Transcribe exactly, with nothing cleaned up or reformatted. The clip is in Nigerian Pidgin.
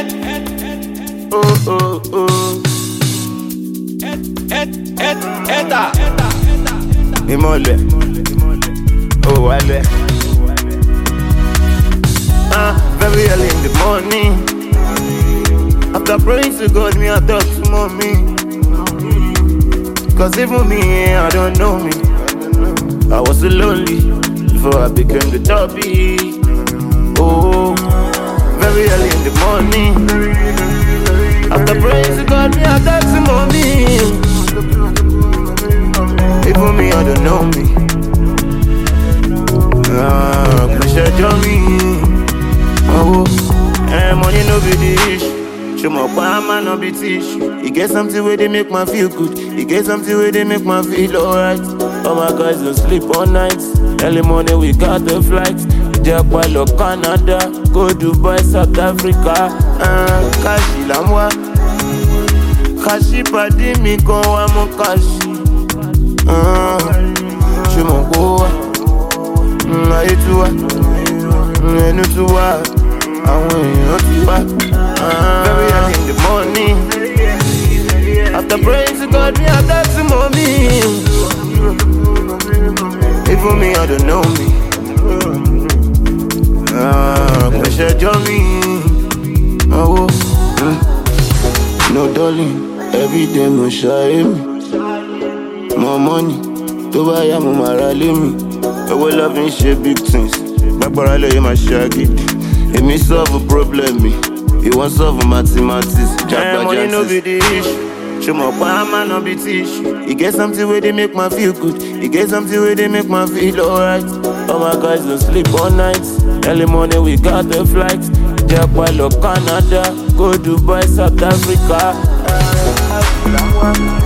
Oh, oh, oh. Eta. Ìmọ̀lẹ̀, oh wálẹ̀. Ah, very early in the morning. After praying to God, me I talk to mommy. Cause even me, I don't know me. I was so lonely before I became the topic. Oh, very early in the morning. After praying to God, me I talk to mommy. Even me, I don't know me. Ah, pressure join me. Oh, eh, money no be the issue. Show my palm no be tissue. You get something where they make me feel good. You get something where they make me feel alright. All my guys don't sleep all night. Early morning we got the flight. Japan, Canada, go Dubai, South Africa. Ah, Kashi lamwa. Kashi padi mi kon wa mo kashi. Ah, show my go. Ayé tu wá, ẹnu tu wá, àwọn èèyàn ti wá. Very early in the morning. After praying to God, me I talk to mommy. Even me, I don't know me. Ah, pressure join me. Oh, mm. No darling, every day mo ṣayé mi. More money, tó bá yá mo máa ra lé mi. Owó love ń ṣe big things. Gbàgbọ́ra lóye máa ṣe àgídí. Èmi solve a problem mi. Ìwọ́n solve mathematics. Jagba money no be the issue. Show my palm no be tissue. You get something where they make me feel good. You get something where they make me feel alright. All my guys don't sleep all night. Early morning we got the flight. Japan, Canada, go Dubai, South Africa.